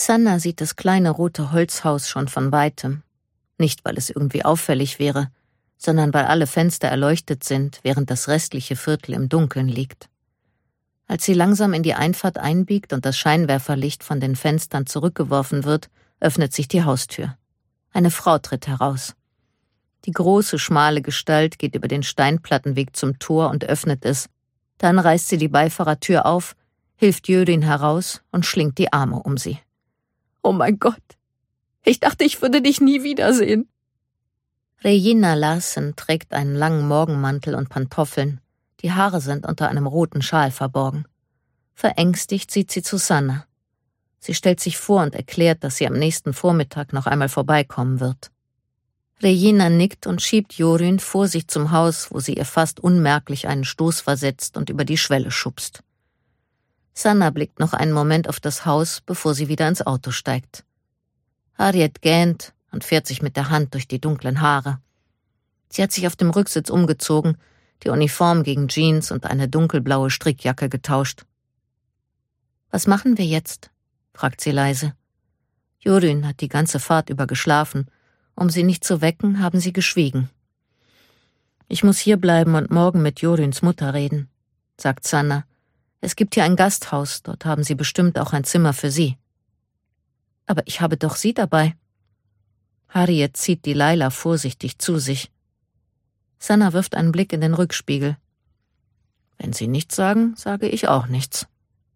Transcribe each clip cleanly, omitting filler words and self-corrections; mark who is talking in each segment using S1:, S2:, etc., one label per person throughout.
S1: Sanna sieht das kleine rote Holzhaus schon von weitem. Nicht, weil es irgendwie auffällig wäre, sondern weil alle Fenster erleuchtet sind, während das restliche Viertel im Dunkeln liegt. Als sie langsam in die Einfahrt einbiegt und das Scheinwerferlicht von den Fenstern zurückgeworfen wird, öffnet sich die Haustür. Eine Frau tritt heraus. Die große, schmale Gestalt geht über den Steinplattenweg zum Tor und öffnet es. Dann reißt sie die Beifahrertür auf, hilft Jörin heraus und schlingt die Arme um sie. »Oh mein Gott! Ich dachte, ich würde dich nie wiedersehen!« Regina Larsen trägt einen langen Morgenmantel und Pantoffeln. Die Haare sind unter einem roten Schal verborgen. Verängstigt sieht sie zu Sanna. Sie stellt sich vor und erklärt, dass sie am nächsten Vormittag noch einmal vorbeikommen wird. Regina nickt und schiebt Jörin vor sich zum Haus, wo sie ihr fast unmerklich einen Stoß versetzt und über die Schwelle schubst. Sanna blickt noch einen Moment auf das Haus, bevor sie wieder ins Auto steigt. Harriet gähnt und fährt sich mit der Hand durch die dunklen Haare. Sie hat sich auf dem Rücksitz umgezogen, die Uniform gegen Jeans und eine dunkelblaue Strickjacke getauscht. »Was machen wir jetzt?« fragt sie leise. Jörin hat die ganze Fahrt über geschlafen. Um sie nicht zu wecken, haben sie geschwiegen. »Ich muss hierbleiben und morgen mit Jörins Mutter reden«, sagt Sanna. »Es gibt hier ein Gasthaus, dort haben sie bestimmt auch ein Zimmer für sie.« »Aber ich habe doch Sie dabei.« Harriet zieht die Laila vorsichtig zu sich. Sanna wirft einen Blick in den Rückspiegel. »Wenn Sie nichts sagen, sage ich auch nichts.«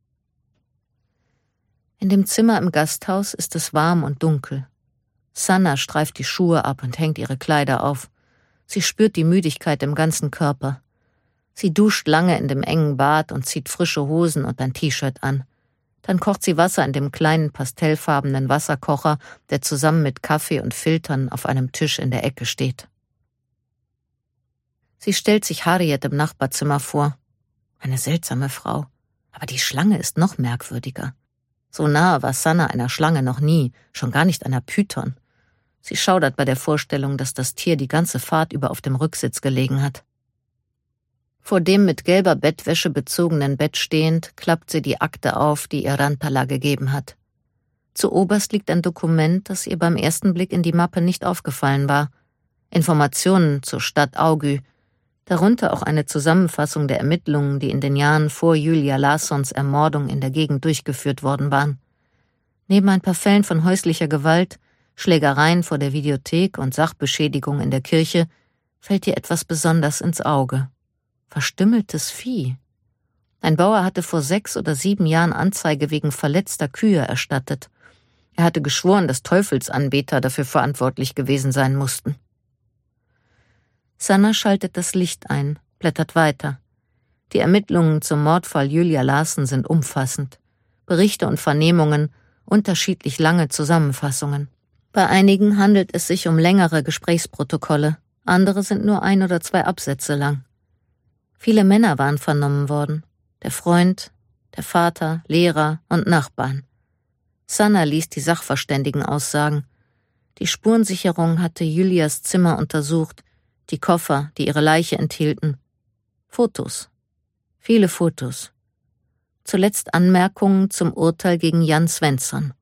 S1: In dem Zimmer im Gasthaus ist es warm und dunkel. Sanna streift die Schuhe ab und hängt ihre Kleider auf. Sie spürt die Müdigkeit im ganzen Körper. Sie duscht lange in dem engen Bad und zieht frische Hosen und ein T-Shirt an. Dann kocht sie Wasser in dem kleinen pastellfarbenen Wasserkocher, der zusammen mit Kaffee und Filtern auf einem Tisch in der Ecke steht. Sie stellt sich Harriet im Nachbarzimmer vor. Eine seltsame Frau. Aber die Schlange ist noch merkwürdiger. So nahe war Sanna einer Schlange noch nie, schon gar nicht einer Python. Sie schaudert bei der Vorstellung, dass das Tier die ganze Fahrt über auf dem Rücksitz gelegen hat. Vor dem mit gelber Bettwäsche bezogenen Bett stehend, klappt sie die Akte auf, die ihr Rantala gegeben hat. Zuoberst liegt ein Dokument, das ihr beim ersten Blick in die Mappe nicht aufgefallen war. Informationen zur Stadt Augü, darunter auch eine Zusammenfassung der Ermittlungen, die in den Jahren vor Julia Larssons Ermordung in der Gegend durchgeführt worden waren. Neben ein paar Fällen von häuslicher Gewalt, Schlägereien vor der Videothek und Sachbeschädigung in der Kirche fällt ihr etwas besonders ins Auge. Verstümmeltes Vieh. Ein Bauer hatte vor 6 oder 7 Jahren Anzeige wegen verletzter Kühe erstattet. Er hatte geschworen, dass Teufelsanbeter dafür verantwortlich gewesen sein mussten. Sanna schaltet das Licht ein, blättert weiter. Die Ermittlungen zum Mordfall Julia Larsen sind umfassend. Berichte und Vernehmungen, unterschiedlich lange Zusammenfassungen. Bei einigen handelt es sich um längere Gesprächsprotokolle, andere sind nur 1 oder 2 Absätze lang. Viele Männer waren vernommen worden. Der Freund, der Vater, Lehrer und Nachbarn. Sanna liest die Sachverständigenaussagen. Die Spurensicherung hatte Julias Zimmer untersucht, die Koffer, die ihre Leiche enthielten. Fotos. Viele Fotos. Zuletzt Anmerkungen zum Urteil gegen Jan Svensson.